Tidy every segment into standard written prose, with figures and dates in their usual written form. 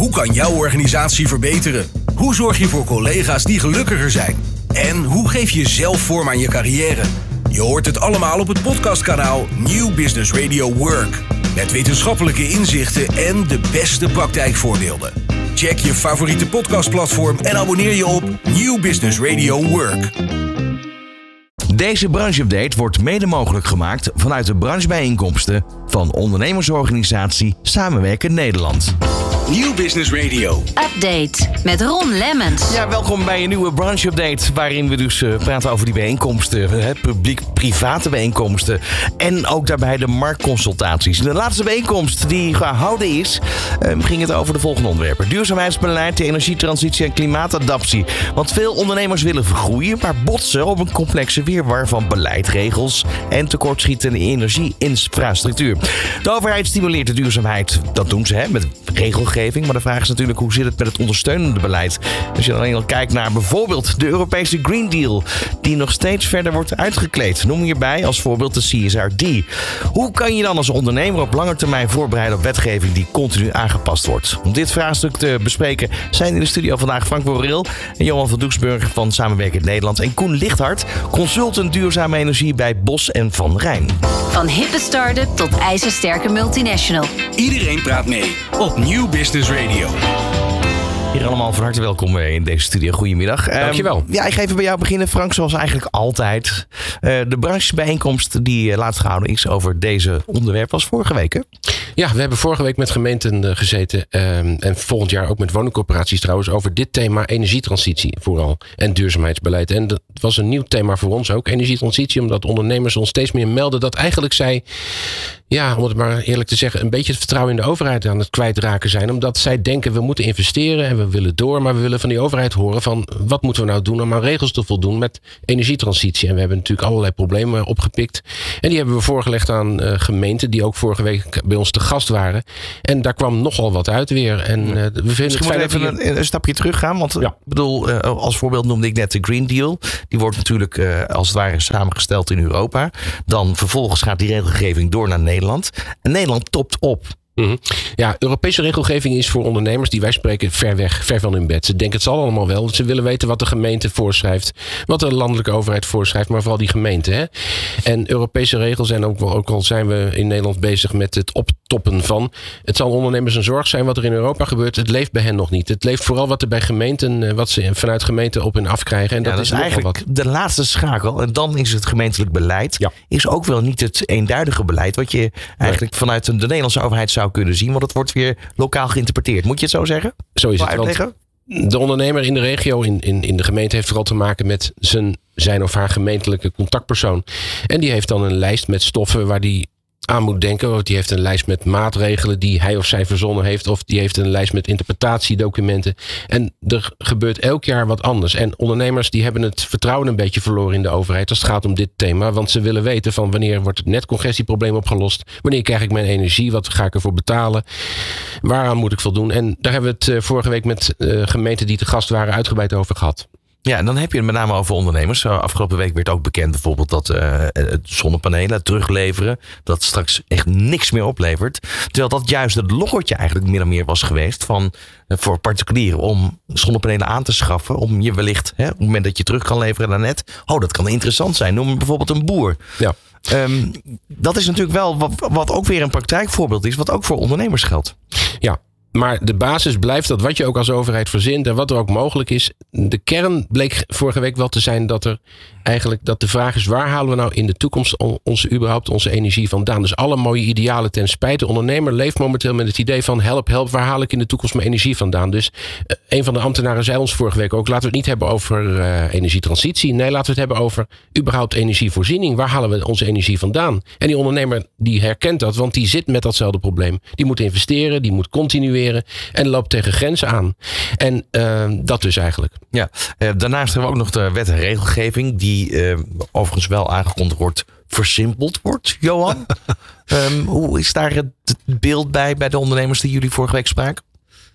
Hoe kan jouw organisatie verbeteren? Hoe zorg je voor collega's die gelukkiger zijn? En hoe geef je zelf vorm aan je carrière? Je hoort het allemaal op het podcastkanaal New Business Radio Work. Met wetenschappelijke inzichten en de beste praktijkvoorbeelden. Check je favoriete podcastplatform en abonneer je op New Business Radio Work. Deze brancheupdate wordt mede mogelijk gemaakt vanuit de branchebijeenkomsten van ondernemersorganisatie Samenwerken Nederland. New Business Radio Update met Ron Lemmens. Ja, welkom bij een nieuwe brancheupdate waarin we dus praten over die bijeenkomsten, publiek-private bijeenkomsten en ook daarbij de marktconsultaties. De laatste bijeenkomst die gehouden is, ging het over de volgende onderwerpen: duurzaamheidsbeleid, de energietransitie en klimaatadaptie. Want veel ondernemers willen vergroeien, maar botsen op een complexe wirwar van beleid, regels en tekortschietende energieinfrastructuur. De overheid stimuleert de duurzaamheid. Dat doen ze met regelgeving. Maar de vraag is natuurlijk, hoe zit het met het ondersteunende beleid? Als je dan alleen al kijkt naar bijvoorbeeld de Europese Green Deal, die nog steeds verder wordt uitgekleed. Noem hierbij als voorbeeld de CSRD. Hoe kan je dan als ondernemer op lange termijn voorbereiden op wetgeving die continu aangepast wordt? Om dit vraagstuk te bespreken zijn in de studio vandaag Frank Borrell en Johan van Doesburg van Samenwerken Nederland en Koen Lichthart, consultant duurzame energie bij Bos en Van Rijn. Van hippe start-up tot ijzersterke multinational. Iedereen praat mee op New Business Radio. Hier allemaal van harte welkom in deze studio. Goedemiddag. Dankjewel. Ja, ik ga even bij jou beginnen, Frank, zoals eigenlijk altijd. De branchebijeenkomst die laatst gehouden is over deze onderwerp was vorige week, hè? Ja, we hebben vorige week met gemeenten gezeten en volgend jaar ook met woningcorporaties trouwens over dit thema energietransitie vooral en duurzaamheidsbeleid. En dat was een nieuw thema voor ons ook, energietransitie, omdat ondernemers ons steeds meer melden dat eigenlijk zij, ja, om het maar eerlijk te zeggen, een beetje het vertrouwen in de overheid aan het kwijtraken zijn. Omdat zij denken, we moeten investeren en we willen door, maar we willen van die overheid horen van wat moeten we nou doen om aan regels te voldoen met energietransitie. En we hebben natuurlijk allerlei problemen opgepikt. En die hebben we voorgelegd aan gemeenten die ook vorige week bij ons te gast waren. En daar kwam nogal wat uit weer. En we vinden het fijn even een stapje terug gaan. Want ik bedoel, als voorbeeld noemde ik net de Green Deal. Die wordt natuurlijk als het ware samengesteld in Europa. Dan vervolgens gaat die regelgeving door naar Nederland. En Nederland topt op. Mm-hmm. Ja, Europese regelgeving is voor ondernemers die wij spreken ver weg, ver van hun bed. Ze denken het zal allemaal wel. Ze willen weten wat de gemeente voorschrijft, wat de landelijke overheid voorschrijft, maar vooral die gemeente. Hè? En Europese regels, en ook al zijn we in Nederland bezig met het optoppen van, het zal ondernemers een zorg zijn wat er in Europa gebeurt. Het leeft bij hen nog niet. Het leeft vooral wat er bij gemeenten, wat ze vanuit gemeenten op en af krijgen. En dat is eigenlijk de laatste schakel. En dan is het gemeentelijk beleid. Ja. Is ook wel niet het eenduidige beleid wat je eigenlijk vanuit de Nederlandse overheid zou kunnen zien, want het wordt weer lokaal geïnterpreteerd. Moet je het zo zeggen? Zo is het. Want de ondernemer in de regio, in de gemeente, heeft vooral te maken met zijn of haar gemeentelijke contactpersoon. En die heeft dan een lijst met stoffen waar die aan moet denken. Want die heeft een lijst met maatregelen die hij of zij verzonnen heeft. Of die heeft een lijst met interpretatiedocumenten. En er gebeurt elk jaar wat anders. En ondernemers die hebben het vertrouwen een beetje verloren in de overheid als het gaat om dit thema. Want ze willen weten van wanneer wordt het netcongestieprobleem opgelost. Wanneer krijg ik mijn energie? Wat ga ik ervoor betalen? Waaraan moet ik voldoen? En daar hebben we het vorige week met gemeenten die te gast waren uitgebreid over gehad. Ja, en dan heb je het met name over ondernemers. Afgelopen week werd ook bekend bijvoorbeeld dat zonnepanelen terugleveren, dat straks echt niks meer oplevert. Terwijl dat juist het loggetje eigenlijk min of meer was geweest voor particulieren om zonnepanelen aan te schaffen. Om je wellicht, op het moment dat je terug kan leveren naar net, dat kan interessant zijn. Noem bijvoorbeeld een boer. Ja. Dat is natuurlijk wel wat ook weer een praktijkvoorbeeld is, wat ook voor ondernemers geldt. Ja. Maar de basis blijft dat wat je ook als overheid verzint en wat er ook mogelijk is. De kern bleek vorige week wel te zijn dat de vraag is, waar halen we nou in de toekomst onze energie vandaan? Dus alle mooie idealen ten spijt. De ondernemer leeft momenteel met het idee van help, waar haal ik in de toekomst mijn energie vandaan? Dus een van de ambtenaren zei ons vorige week ook, laten we het niet hebben over energietransitie. Nee, laten we het hebben over überhaupt energievoorziening. Waar halen we onze energie vandaan? En die ondernemer die herkent dat, want die zit met datzelfde probleem. Die moet investeren, die moet continueren en loopt tegen grenzen aan. En dat dus eigenlijk. Ja, daarnaast hebben we ook nog de wet en regelgeving die overigens wel aangekondigd wordt, versimpeld wordt. Johan, hoe is daar het beeld bij de ondernemers die jullie vorige week spraken?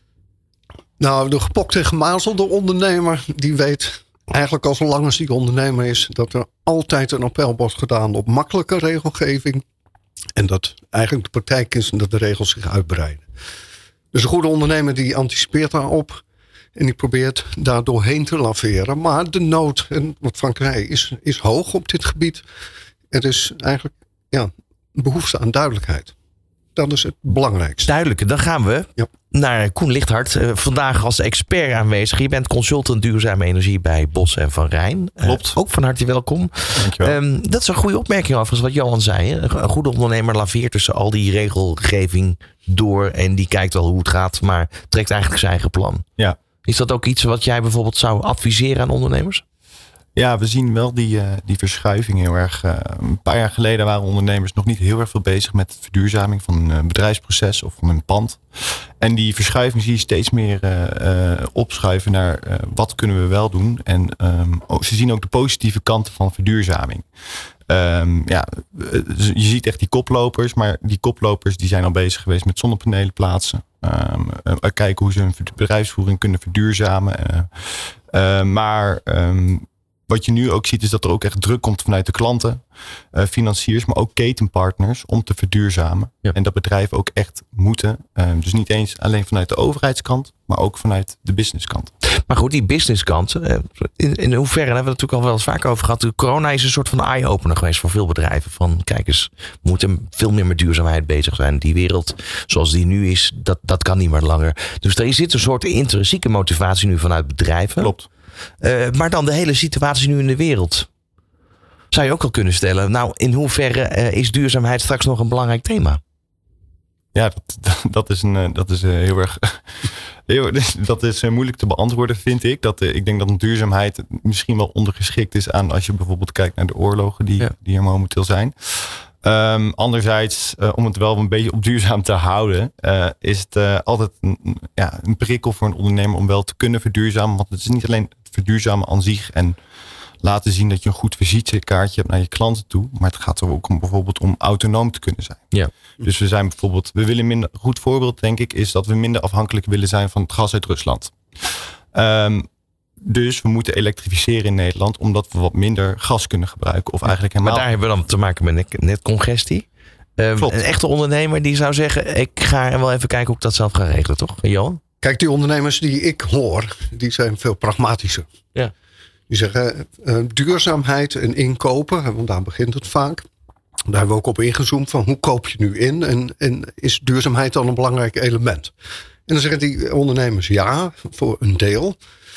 Nou, de gepokte en gemazelde ondernemer die weet eigenlijk al zolang als die ondernemer is dat er altijd een appel wordt gedaan op makkelijke regelgeving. En dat eigenlijk de praktijk is dat de regels zich uitbreiden. Dus een goede ondernemer die anticipeert daarop. En die probeert daar doorheen te laveren. Maar de nood, en wat Frank zei, is hoog op dit gebied. Er is eigenlijk behoefte aan duidelijkheid. Dat is het belangrijkste. Duidelijk, dan gaan we naar Koen Lichthart. Vandaag als expert aanwezig. Je bent consultant duurzame energie bij Bos en Van Rijn. Klopt. Ook van harte welkom. Dankjewel. Dat is een goede opmerking overigens wat Johan zei. Hè? Een goede ondernemer laveert tussen al die regelgeving door. En die kijkt wel hoe het gaat, maar trekt eigenlijk zijn eigen plan. Ja. Is dat ook iets wat jij bijvoorbeeld zou adviseren aan ondernemers? Ja, we zien wel die verschuiving heel erg. Een paar jaar geleden waren ondernemers nog niet heel erg veel bezig met de verduurzaming van een bedrijfsproces of van een pand. En die verschuiving zie je steeds meer opschuiven naar wat kunnen we wel doen. En ze zien ook de positieve kanten van verduurzaming. Je ziet echt die koplopers, maar die koplopers die zijn al bezig geweest met zonnepanelen plaatsen. Kijken hoe ze hun bedrijfsvoering kunnen verduurzamen. Wat je nu ook ziet is dat er ook echt druk komt vanuit de klanten, financiers, maar ook ketenpartners om te verduurzamen. Ja. En dat bedrijven ook echt moeten. Dus niet eens alleen vanuit de overheidskant, maar ook vanuit de businesskant. Maar goed, die businesskant, in hoeverre hebben we het natuurlijk al wel eens vaak over gehad. De corona is een soort van eye-opener geweest voor veel bedrijven. Van kijk eens, we moeten veel meer met duurzaamheid bezig zijn. Die wereld zoals die nu is, dat kan niet meer langer. Dus er zit een soort intrinsieke motivatie nu vanuit bedrijven. Klopt. Maar dan de hele situatie nu in de wereld. Zou je ook al kunnen stellen, nou in hoeverre is duurzaamheid straks nog een belangrijk thema? Ja, dat is heel erg. Dat is moeilijk te beantwoorden, vind ik. Ik denk dat duurzaamheid misschien wel ondergeschikt is aan als je bijvoorbeeld kijkt naar de oorlogen die er momenteel zijn. Anderzijds, om het wel een beetje op duurzaam te houden, is het altijd een prikkel voor een ondernemer om wel te kunnen verduurzamen. Want het is niet alleen het verduurzamen aan zich en laten zien dat je een goed visitekaartje hebt naar je klanten toe. Maar het gaat er ook om bijvoorbeeld om autonoom te kunnen zijn. Ja. Dus we willen minder, een goed voorbeeld denk ik, is dat we minder afhankelijk willen zijn van het gas uit Rusland. Dus we moeten elektrificeren in Nederland, omdat we wat minder gas kunnen gebruiken. Of eigenlijk helemaal. Maar daar hebben we dan te maken met netcongestie. Een echte ondernemer die zou zeggen, ik ga wel even kijken hoe ik dat zelf ga regelen, toch? Johan? Kijk, die ondernemers die ik hoor, die zijn veel pragmatischer. Ja. Die zeggen duurzaamheid en inkopen, want daar begint het vaak. Daar hebben we ook op ingezoomd van hoe koop je nu in en is duurzaamheid dan een belangrijk element? En dan zeggen die ondernemers ja, voor een deel.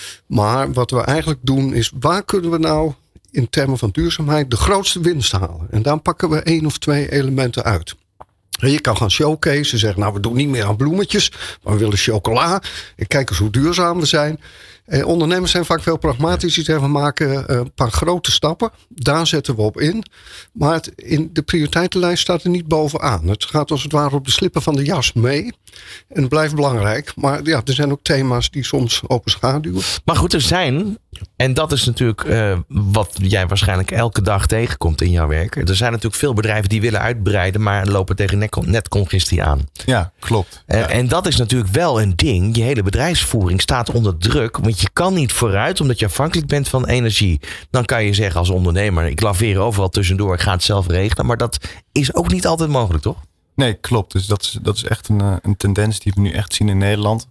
Maar wat we eigenlijk doen is, waar kunnen we nou in termen van duurzaamheid de grootste winst halen? En dan pakken we 1 of 2 elementen uit. Je kan gaan showcase en zeggen, nou we doen niet meer aan bloemetjes, maar we willen chocola. En kijk eens hoe duurzaam we zijn. Ondernemers zijn vaak veel pragmatisch. Die zeggen, we maken een paar grote stappen. Daar zetten we op in. Maar in de prioriteitenlijst staat er niet bovenaan. Het gaat als het ware op de slippen van de jas mee. En het blijft belangrijk. Maar ja, er zijn ook thema's die soms overschaduwen. Maar goed, er zijn, en dat is natuurlijk wat jij waarschijnlijk elke dag tegenkomt in jouw werk. Er zijn natuurlijk veel bedrijven die willen uitbreiden, maar lopen tegen netcongestie aan. Ja, klopt. En dat is natuurlijk wel een ding. Je hele bedrijfsvoering staat onder druk. Want je kan niet vooruit omdat je afhankelijk bent van energie. Dan kan je zeggen als ondernemer, ik laveer overal tussendoor, ik ga het zelf regelen. Maar dat is ook niet altijd mogelijk, toch? Nee, klopt. Dus dat is echt een tendens die we nu echt zien in Nederland.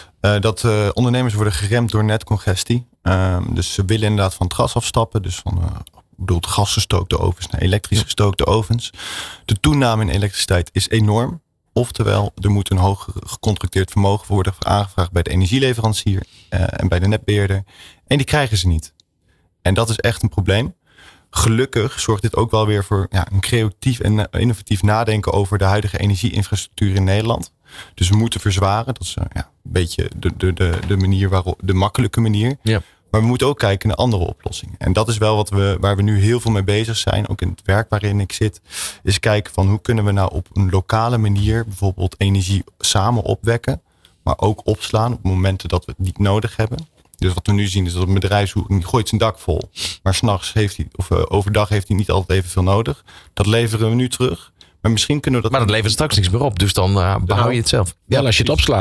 Dat ondernemers worden geremd door netcongestie. Dus ze willen inderdaad van het gas afstappen. Dus van gasgestookte ovens naar elektrisch gestookte ovens. De toename in elektriciteit is enorm. Oftewel, er moet een hoog gecontracteerd vermogen worden aangevraagd bij de energieleverancier en bij de netbeheerder. En die krijgen ze niet. En dat is echt een probleem. Gelukkig zorgt dit ook wel weer voor een creatief en innovatief nadenken over de huidige energieinfrastructuur in Nederland. Dus we moeten verzwaren. Dat is een beetje de manier waarop, de makkelijke manier. Ja. Maar we moeten ook kijken naar andere oplossingen. En dat is wel waar we nu heel veel mee bezig zijn. Ook in het werk waarin ik zit. Is kijken van hoe kunnen we nou op een lokale manier bijvoorbeeld energie samen opwekken. Maar ook opslaan op momenten dat we het niet nodig hebben. Dus wat we nu zien is dat een bedrijf gooit zijn dak vol. Maar 's nachts overdag heeft hij niet altijd evenveel nodig. Dat leveren we nu terug. Maar misschien kunnen we dat. Maar dat levert straks niks meer op. Dus dan behoud je het zelf. Ja, als je het opslaat, hè?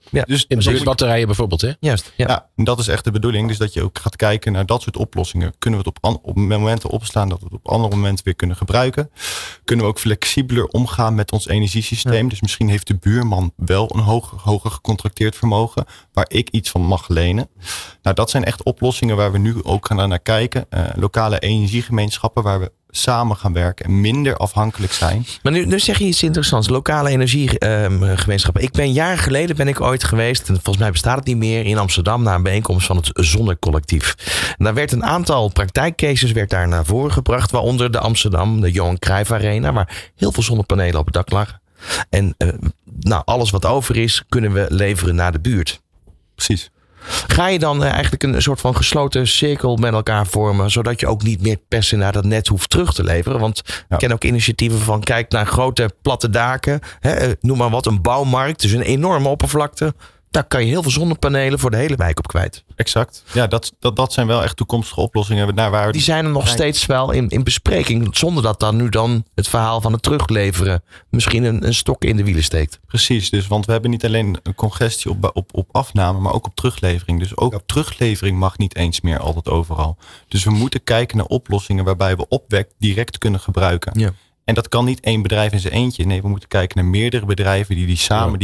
Ja. Dus In buurtbatterijen bijvoorbeeld, hè? Juist. Ja, en dat is echt de bedoeling. Dus dat je ook gaat kijken naar dat soort oplossingen. Kunnen we het op momenten opslaan dat we het op andere momenten weer kunnen gebruiken? Kunnen we ook flexibeler omgaan met ons energiesysteem? Ja. Dus misschien heeft de buurman wel een hoger gecontracteerd vermogen waar ik iets van mag lenen. Nou, dat zijn echt oplossingen waar we nu ook gaan naar kijken. Lokale energiegemeenschappen waar we samen gaan werken en minder afhankelijk zijn. Maar nu zeg je iets interessants. Lokale energiegemeenschappen. Jaren geleden ooit geweest, en volgens mij bestaat het niet meer, in Amsterdam naar een bijeenkomst van het Zonnecollectief. En daar werd een aantal praktijkcases daar naar voren gebracht, waaronder de Amsterdam, de Johan Cruijff Arena, waar heel veel zonnepanelen op het dak lagen. En alles wat over is, kunnen we leveren naar de buurt. Precies. Ga je dan eigenlijk een soort van gesloten cirkel met elkaar vormen, zodat je ook niet meer per se naar dat net hoeft terug te leveren? Want ik ken ook initiatieven van kijk naar grote platte daken, noem maar wat, een bouwmarkt, dus een enorme oppervlakte. Daar kan je heel veel zonnepanelen voor de hele wijk op kwijt. Exact. Ja, dat zijn wel echt toekomstige oplossingen. Die zijn er nog steeds wel in bespreking. Zonder dat dan het verhaal van het terugleveren misschien een stok in de wielen steekt. Precies. Dus, want we hebben niet alleen een congestie op afname, maar ook op teruglevering. Dus ook teruglevering mag niet eens meer altijd overal. Dus we moeten kijken naar oplossingen waarbij we opwek direct kunnen gebruiken. Ja. En dat kan niet één bedrijf in zijn eentje. Nee, we moeten kijken naar meerdere bedrijven die samen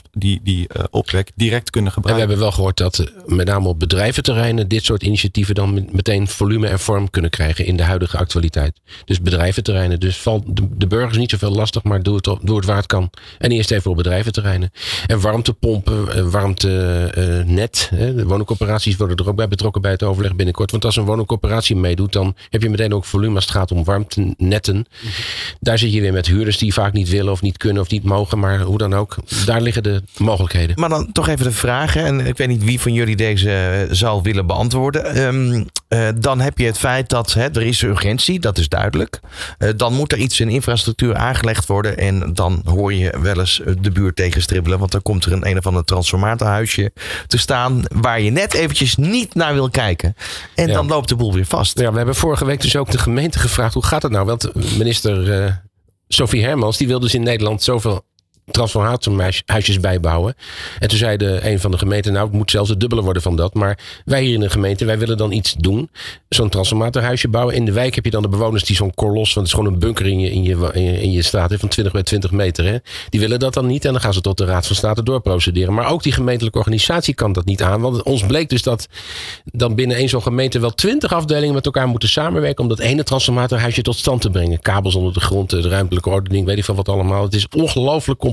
die opwek direct kunnen gebruiken. En we hebben wel gehoord dat met name op bedrijventerreinen dit soort initiatieven dan meteen volume en vorm kunnen krijgen in de huidige actualiteit. Dus bedrijventerreinen. Dus valt de burgers niet zoveel lastig, maar doe het waar het kan. En eerst even op bedrijventerreinen. En warmtepompen, warmtenet. De woningcorporaties worden er ook bij betrokken bij het overleg binnenkort. Want als een woningcorporatie meedoet, dan heb je meteen ook volume als het gaat om warmtenetten. Daar zit je weer met huurders die vaak niet willen of niet kunnen of niet mogen. Maar hoe dan ook, daar liggen de mogelijkheden. Maar dan toch even de vraag. En ik weet niet wie van jullie deze zal willen beantwoorden. Dan heb je het feit dat er is urgentie, dat is duidelijk. Dan moet er iets in infrastructuur aangelegd worden. En dan hoor je wel eens de buurt tegenstribbelen. Want dan komt er een of ander transformatorhuisje te staan waar je net eventjes niet naar wil kijken. En dan loopt de boel weer vast. Ja, we hebben vorige week dus ook de gemeente gevraagd. Hoe gaat het nou? Want minister Sophie Hermans, die wil dus in Nederland zoveel transformatorhuisjes bijbouwen. En toen zei een van de gemeenten, het moet zelfs het dubbele worden van dat. Maar wij hier in de gemeente, wij willen dan iets doen. Zo'n transformatorhuisje bouwen. In de wijk heb je dan de bewoners die zo'n kolos, want het is gewoon een bunker in je straat van 20 bij 20 meter. Hè. Die willen dat dan niet en dan gaan ze tot de Raad van State doorprocederen. Maar ook die gemeentelijke organisatie kan dat niet aan. Want ons bleek dus dat dan binnen één zo'n gemeente wel 20 afdelingen met elkaar moeten samenwerken om dat ene transformatorhuisje tot stand te brengen. Kabels onder de grond, de ruimtelijke ordening, weet ik veel wat allemaal. Het is ongelooflijk complex.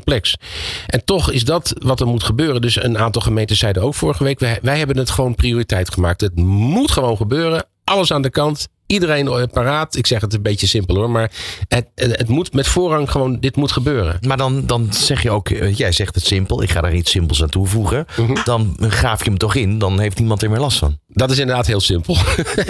En toch is dat wat er moet gebeuren. Dus een aantal gemeenten zeiden ook vorige week, wij hebben het gewoon prioriteit gemaakt. Het moet gewoon gebeuren. Alles aan de kant. Iedereen paraat. Ik zeg het een beetje simpel hoor. Maar het moet met voorrang gewoon, dit moet gebeuren. Maar dan zeg je ook, jij zegt het simpel. Ik ga daar iets simpels aan toevoegen. Mm-hmm. Dan graaf je hem toch in. Dan heeft niemand er meer last van. Dat is inderdaad heel simpel.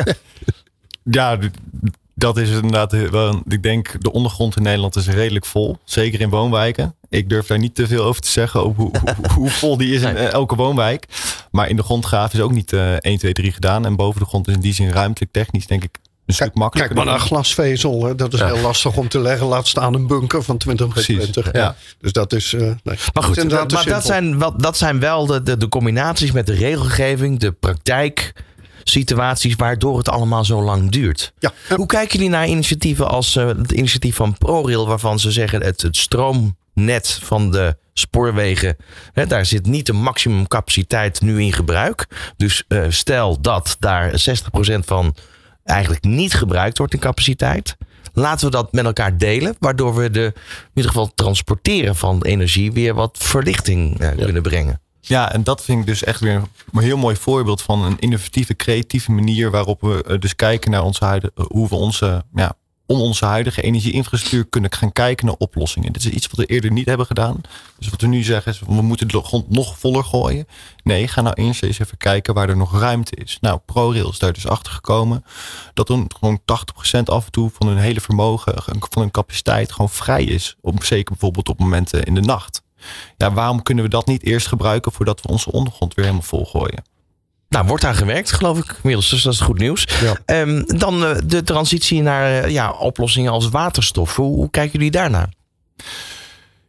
Ja, dat is inderdaad wel. Ik denk de ondergrond in Nederland is redelijk vol. Zeker in woonwijken. Ik durf daar niet te veel over te zeggen. Hoe vol die is in elke woonwijk. Maar in de grondgraaf is ook niet 1, 2, 3 gedaan. En boven de grond is in die zin ruimtelijk technisch denk ik een stuk makkelijker. Kijk maar naar glasvezel. Hè. Dat is heel lastig om te leggen. Laat staan een bunker van 20 bij 20. Ja. Dus dat is... nee. Maar goed, dat zijn wel de combinaties met de regelgeving. De praktijk. Situaties waardoor het allemaal zo lang duurt. Ja. Hoe kijken jullie naar initiatieven als het initiatief van ProRail, waarvan ze zeggen het stroomnet van de spoorwegen, daar zit niet de maximumcapaciteit nu in gebruik. Dus stel dat daar 60% van eigenlijk niet gebruikt wordt in capaciteit. Laten we dat met elkaar delen, waardoor we in ieder geval transporteren van energie weer wat verlichting kunnen brengen. Ja, en dat vind ik dus echt weer een heel mooi voorbeeld van een innovatieve, creatieve manier waarop we dus kijken naar hoe we onze huidige energieinfrastructuur kunnen gaan kijken naar oplossingen. Dit is iets wat we eerder niet hebben gedaan. Dus wat we nu zeggen is, we moeten de grond nog voller gooien. Nee, ga nou eens even kijken waar er nog ruimte is. Nou, ProRail is daar dus achter gekomen dat er gewoon 80% af en toe van hun hele vermogen, van hun capaciteit gewoon vrij is. Zeker bijvoorbeeld op momenten in de nacht. Ja, waarom kunnen we dat niet eerst gebruiken voordat we onze ondergrond weer helemaal volgooien? Nou, wordt aan gewerkt, geloof ik. Inmiddels, dus dat is goed nieuws. Ja. Dan de transitie naar oplossingen als waterstof. Hoe kijken jullie daarnaar?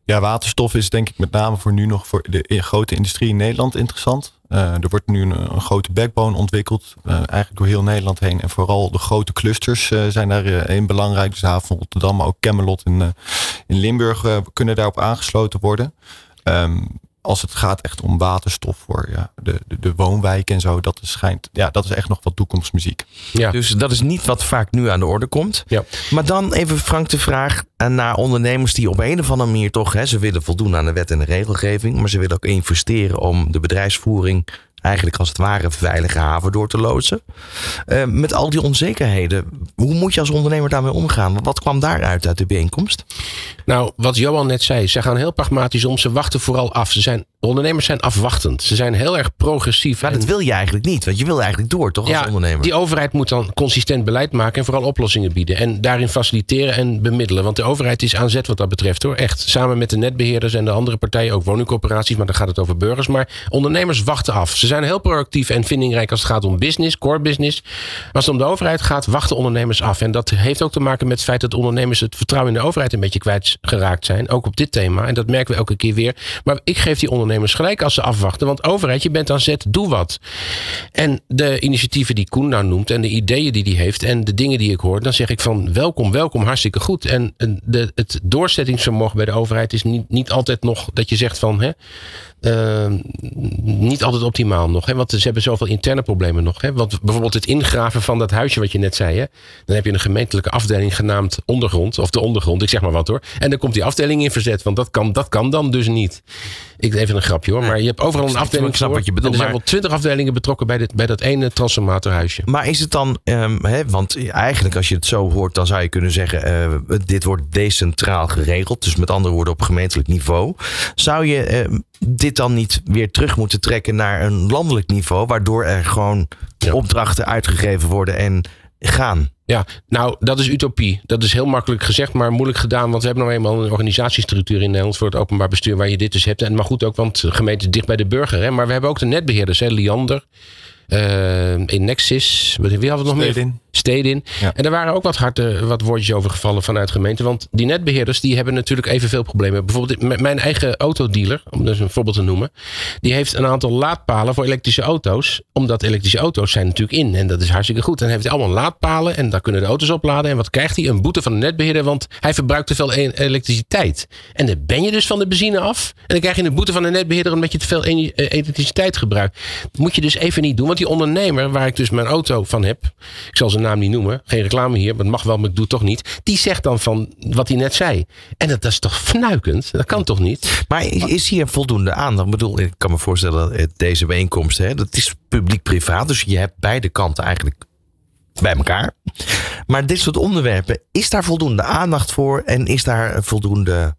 Ja, waterstof is denk ik met name voor nu nog voor de grote industrie in Nederland interessant. Er wordt nu een grote backbone ontwikkeld, eigenlijk door heel Nederland heen. En vooral de grote clusters zijn daarin belangrijk. Dus de haven van Rotterdam, maar ook Kemmelot in Limburg kunnen daarop aangesloten worden. Als het gaat echt om waterstof voor de woonwijken en zo, dat is echt nog wat toekomstmuziek. Ja. Dus dat is niet wat vaak nu aan de orde komt. Ja. Maar dan even Frank de vraag naar ondernemers die op een of andere manier toch, ze willen voldoen aan de wet en de regelgeving, maar ze willen ook investeren om de bedrijfsvoering eigenlijk als het ware een veilige haven door te loodsen. Met al die onzekerheden, hoe moet je als ondernemer daarmee omgaan? Wat kwam daaruit uit de bijeenkomst? Nou, wat Johan net zei, ze gaan heel pragmatisch om. Ze wachten vooral af. Ondernemers zijn afwachtend. Ze zijn heel erg progressief. Maar dat wil je eigenlijk niet, want je wil eigenlijk door, toch, als ondernemer? Die overheid moet dan consistent beleid maken en vooral oplossingen bieden. En daarin faciliteren en bemiddelen. Want de overheid is aan zet wat dat betreft, hoor. Echt, samen met de netbeheerders en de andere partijen, ook woningcorporaties, maar dan gaat het over burgers. Maar ondernemers wachten af. Ze zijn heel proactief en vindingrijk als het gaat om business, core business. Maar als het om de overheid gaat, wachten ondernemers af. En dat heeft ook te maken met het feit dat ondernemers het vertrouwen in de overheid een beetje kwijtgeraakt zijn. Ook op dit thema. En dat merken we elke keer weer. Maar ik geef die ondernemers gelijk als ze afwachten. Want overheid, je bent aan zet, doe wat. En de initiatieven die Koen nou noemt en de ideeën die hij heeft en de dingen die ik hoor, dan zeg ik van welkom, hartstikke goed. En het doorzettingsvermogen bij de overheid is niet altijd nog dat je zegt van niet altijd optimaal nog. Want ze hebben zoveel interne problemen nog. Want bijvoorbeeld het ingraven van dat huisje wat je net zei. Dan heb je een gemeentelijke afdeling genaamd ondergrond. Of de ondergrond, ik zeg maar wat hoor. En dan komt die afdeling in verzet. Want dat kan dan dus niet. Even een grapje hoor. Maar je hebt overal een afdeling. Ik snap wat je bedoelt. Er zijn wel 20 afdelingen betrokken bij dat ene transformatorhuisje. Maar is het dan, want eigenlijk als je het zo hoort, dan zou je kunnen zeggen, dit wordt decentraal geregeld. Dus met andere woorden op gemeentelijk niveau. Zou je dit dan niet weer terug moeten trekken naar een landelijk niveau, waardoor er gewoon opdrachten uitgegeven worden en gaan? Ja, nou, dat is utopie. Dat is heel makkelijk gezegd, maar moeilijk gedaan. Want we hebben nou eenmaal een organisatiestructuur in Nederland voor het openbaar bestuur waar je dit dus hebt. En maar goed ook, want de gemeente is dicht bij de burger. Maar we hebben ook de netbeheerders, Liander, Nexis, wie hadden we het nog meer? Stedin. Ja. En daar waren ook wat woordjes over gevallen vanuit gemeente. Want die netbeheerders die hebben natuurlijk evenveel problemen. Bijvoorbeeld mijn eigen autodealer, om dus een voorbeeld te noemen. Die heeft een aantal laadpalen voor elektrische auto's. Omdat elektrische auto's zijn natuurlijk in. En dat is hartstikke goed. En dan heeft hij allemaal laadpalen. En daar kunnen de auto's opladen. En wat krijgt hij? Een boete van de netbeheerder. Want hij verbruikt te veel elektriciteit. En dan ben je dus van de benzine af. En dan krijg je een boete van de netbeheerder omdat je te veel elektriciteit gebruikt. Dat moet je dus even niet doen. Want die ondernemer waar ik dus mijn auto van heb. Ik zal zijn naam niet noemen. Geen reclame hier. Maar het mag wel, maar ik doe het toch niet. Die zegt dan van wat hij net zei. En dat is toch fnuikend? Dat kan toch niet? Maar is hier voldoende aandacht? Ik bedoel, ik kan me voorstellen dat deze bijeenkomst, dat is publiek-privaat. Dus je hebt beide kanten eigenlijk bij elkaar. Maar dit soort onderwerpen, is daar voldoende aandacht voor? En is daar voldoende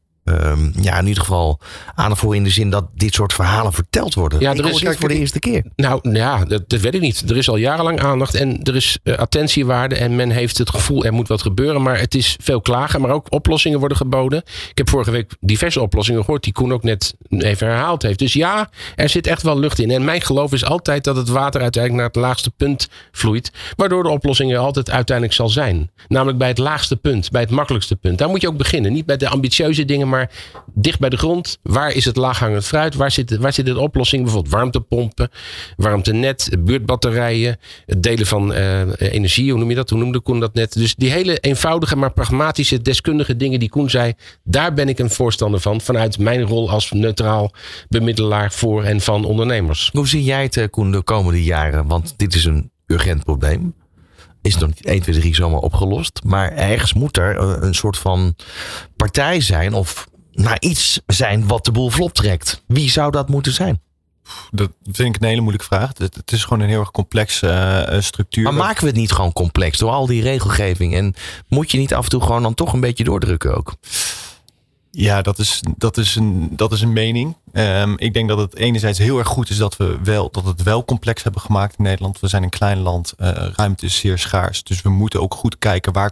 in ieder geval aandacht voor in de zin dat dit soort verhalen verteld worden? Ja, er is het voor de eerste keer. Nou ja, dat weet ik niet. Er is al jarenlang aandacht en er is attentiewaarde en men heeft het gevoel er moet wat gebeuren, maar het is veel klagen, maar ook oplossingen worden geboden. Ik heb vorige week diverse oplossingen gehoord die Koen ook net even herhaald heeft. Dus ja, er zit echt wel lucht in. En mijn geloof is altijd dat het water uiteindelijk naar het laagste punt vloeit, waardoor de oplossing er altijd uiteindelijk zal zijn. Namelijk bij het laagste punt, bij het makkelijkste punt. Daar moet je ook beginnen. Niet bij de ambitieuze dingen, maar dicht bij de grond. Waar is het laaghangend fruit? Waar zit de oplossing? Bijvoorbeeld warmtepompen, warmtenet, buurtbatterijen, het delen van energie. Hoe noem je dat? Hoe noemde Koen dat net? Dus die hele eenvoudige, maar pragmatische, deskundige dingen die Koen zei, daar ben ik een voorstander van. Vanuit mijn rol als neutraal bemiddelaar voor en van ondernemers. Hoe zie jij het, Koen, de komende jaren? Want dit is een urgent probleem. Is nog niet 1, 2, 3 zomaar opgelost. Maar ergens moet er een soort van partij zijn of iets zijn wat de boel vlot trekt. Wie zou dat moeten zijn? Dat vind ik een hele moeilijke vraag. Het is gewoon een heel erg complexe structuur. Maar maken we het niet gewoon complex door al die regelgeving? En moet je niet af en toe gewoon dan toch een beetje doordrukken ook? Ja, dat is een mening. Ik denk dat het enerzijds heel erg goed is dat het wel complex hebben gemaakt in Nederland. We zijn een klein land, ruimte is zeer schaars. Dus we moeten ook goed kijken waar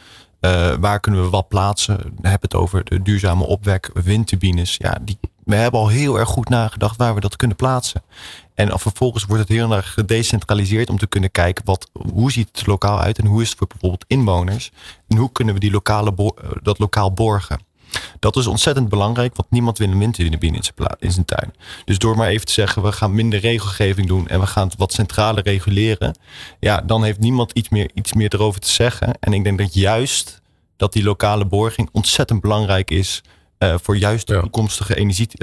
kunnen we wat plaatsen. We hebben het over de duurzame opwek, windturbines. Ja, we hebben al heel erg goed nagedacht waar we dat kunnen plaatsen. En vervolgens wordt het heel erg gedecentraliseerd om te kunnen kijken hoe ziet het lokaal uit en hoe is het voor bijvoorbeeld inwoners. En hoe kunnen we dat lokaal borgen. Dat is ontzettend belangrijk, want niemand wil een windturbine in zijn tuin. Dus door maar even te zeggen, we gaan minder regelgeving doen en we gaan het wat centraler reguleren. Ja, dan heeft niemand iets meer erover te zeggen. En ik denk dat juist dat die lokale borging ontzettend belangrijk is voor juist de toekomstige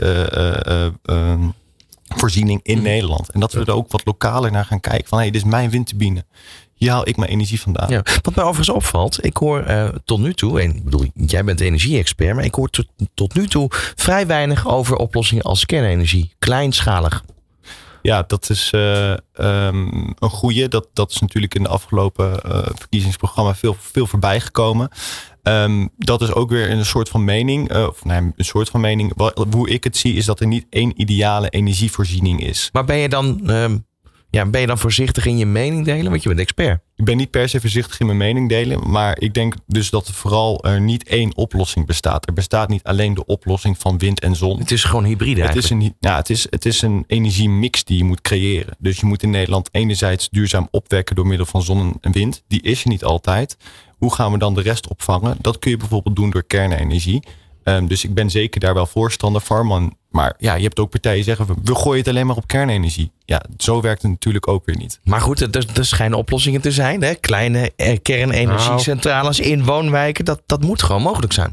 energievoorziening in Nederland. En dat we er ook wat lokaler naar gaan kijken. Van dit is mijn windturbine. Hier haal ik mijn energie vandaan. Ja, wat mij overigens opvalt, ik hoor tot nu toe, en ik bedoel, jij bent energie-expert, maar ik hoor tot nu toe vrij weinig over oplossingen als kernenergie. Kleinschalig. Ja, dat is een goeie. Dat is natuurlijk in de afgelopen verkiezingsprogramma veel voorbij gekomen. Dat is ook weer een soort van mening. Een soort van mening. Hoe ik het zie is dat er niet één ideale energievoorziening is. Maar ben je dan voorzichtig in je mening delen? Want je bent expert. Ik ben niet per se voorzichtig in mijn mening delen. Maar ik denk dus dat er vooral niet één oplossing bestaat. Er bestaat niet alleen de oplossing van wind en zon. Het is gewoon hybride eigenlijk. Het is een energiemix die je moet creëren. Dus je moet in Nederland enerzijds duurzaam opwekken door middel van zon en wind. Die is er niet altijd. Hoe gaan we dan de rest opvangen? Dat kun je bijvoorbeeld doen door kernenergie. Dus ik ben zeker daar wel voorstander van. Maar ja, je hebt ook partijen die zeggen, we gooien het alleen maar op kernenergie. Ja, zo werkt het natuurlijk ook weer niet. Maar goed, er schijnen oplossingen te zijn. Hè? Kleine kernenergiecentrales in woonwijken. Dat moet gewoon mogelijk zijn.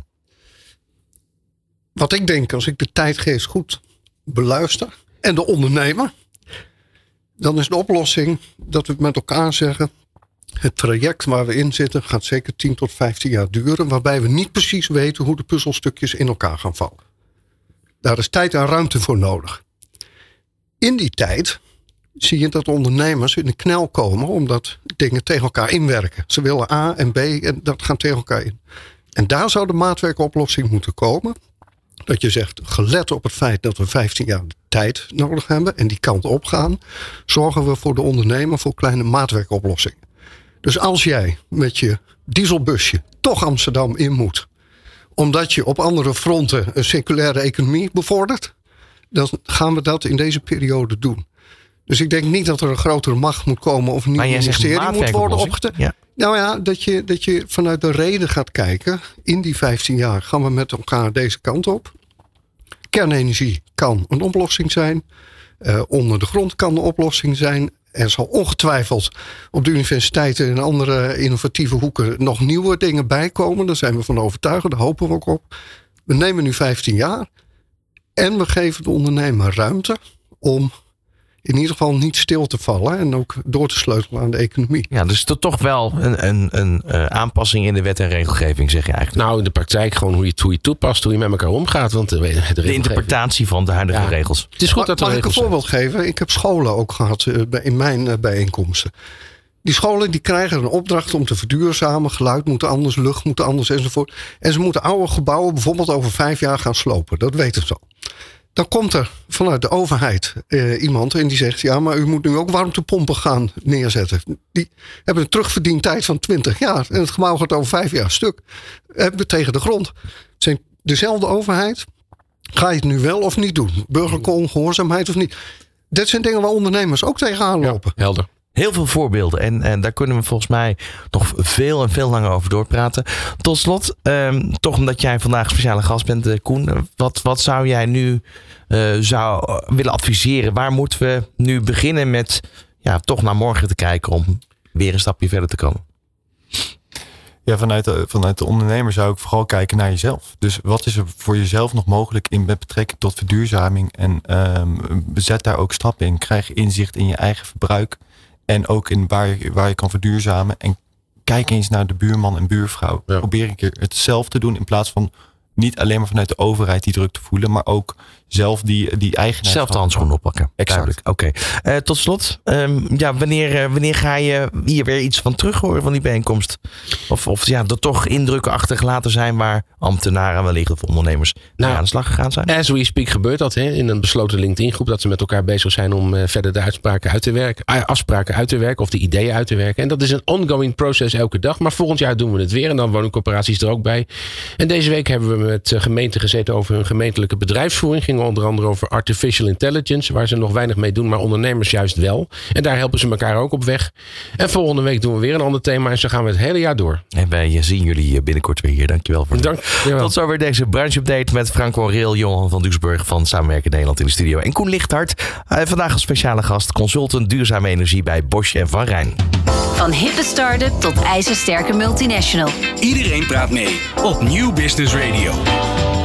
Wat ik denk, als ik de tijdgeest goed beluister en de ondernemer, dan is de oplossing dat we met elkaar zeggen, het traject waar we in zitten gaat zeker 10 tot 15 jaar duren, waarbij we niet precies weten hoe de puzzelstukjes in elkaar gaan vallen. Daar is tijd en ruimte voor nodig. In die tijd zie je dat ondernemers in de knel komen omdat dingen tegen elkaar inwerken. Ze willen A en B en dat gaat tegen elkaar in. En daar zou de maatwerkoplossing moeten komen. Dat je zegt, gelet op het feit dat we 15 jaar tijd nodig hebben en die kant op gaan, zorgen we voor de ondernemer voor kleine maatwerkoplossingen. Dus als jij met je dieselbusje toch Amsterdam in moet, omdat je op andere fronten een circulaire economie bevordert, dan gaan we dat in deze periode doen. Dus ik denk niet dat er een grotere macht moet komen of een nieuw ministerie moet worden opgezet. Ja. Nou ja, dat je vanuit de reden gaat kijken. In die 15 jaar gaan we met elkaar deze kant op. Kernenergie kan een oplossing zijn. Onder de grond kan een oplossing zijn. Er zal ongetwijfeld op de universiteiten en andere innovatieve hoeken nog nieuwe dingen bijkomen. Daar zijn we van overtuigd, daar hopen we ook op. We nemen nu 15 jaar en we geven de ondernemer ruimte om in ieder geval niet stil te vallen en ook door te sleutelen aan de economie. Ja, dus toch wel een aanpassing in de wet en regelgeving, zeg je eigenlijk. Nou, in de praktijk gewoon hoe je toepast, hoe je met elkaar omgaat. Want de interpretatie van de huidige regels. Het is goed dat er mag ik een voorbeeld geven? Ik heb scholen ook gehad in mijn bijeenkomsten. Die scholen die krijgen een opdracht om te verduurzamen. Geluid moet anders, lucht moet anders enzovoort. En ze moeten oude gebouwen bijvoorbeeld over 5 jaar gaan slopen. Dat weten ze al. Dan komt er vanuit de overheid iemand en die zegt, ja, maar u moet nu ook warmtepompen gaan neerzetten. Die hebben een terugverdientijd van 20 jaar. En het gebouw gaat over 5 jaar stuk. Hebben we tegen de grond. Het zijn dezelfde overheid. Ga je het nu wel of niet doen? Burgerlijke ongehoorzaamheid of niet? Dit zijn dingen waar ondernemers ook tegenaan lopen. Ja, helder. Heel veel voorbeelden. En daar kunnen we volgens mij nog veel en veel langer over doorpraten. Tot slot, toch omdat jij vandaag speciale gast bent, Koen. Wat zou jij nu willen adviseren? Waar moeten we nu beginnen met toch naar morgen te kijken om weer een stapje verder te komen? Ja, vanuit de ondernemer zou ik vooral kijken naar jezelf. Dus wat is er voor jezelf nog mogelijk met betrekking tot verduurzaming? En zet daar ook stappen in. Krijg inzicht in je eigen verbruik. En ook in waar je kan verduurzamen. En kijk eens naar de buurman en buurvrouw. Ja. Probeer een keer het zelf te doen. In plaats van niet alleen maar vanuit de overheid die druk te voelen. Maar ook zelf die eigenaar. Zelf de handschoen oppakken. Exact. Oké. Tot slot. Wanneer ga je hier weer iets van terug horen van die bijeenkomst? Of er toch indrukken achtergelaten zijn waar ambtenaren wellicht of ondernemers aan de slag gegaan zijn? As we speak gebeurt dat in een besloten LinkedIn groep. Dat ze met elkaar bezig zijn om verder de afspraken uit te werken. Of de ideeën uit te werken. En dat is een ongoing proces elke dag. Maar volgend jaar doen we het weer. En dan woningcorporaties er ook bij. En deze week hebben we met gemeenten gezeten over hun gemeentelijke bedrijfsvoering. Ging onder andere over artificial intelligence, waar ze nog weinig mee doen, maar ondernemers juist wel. En daar helpen ze elkaar ook op weg. En volgende week doen we weer een ander thema en zo gaan we het hele jaar door. En wij zien jullie binnenkort weer hier. Dankjewel voor Tot zover deze branche-update met Franco Reel, Johan van Doesburg van Samenwerken Nederland in de studio en Koen Lichthart. Vandaag als speciale gast, consultant duurzame energie bij Bosch en Van Rijn. Van hippe start-up tot ijzersterke multinational. Iedereen praat mee op Nieuw Business Radio.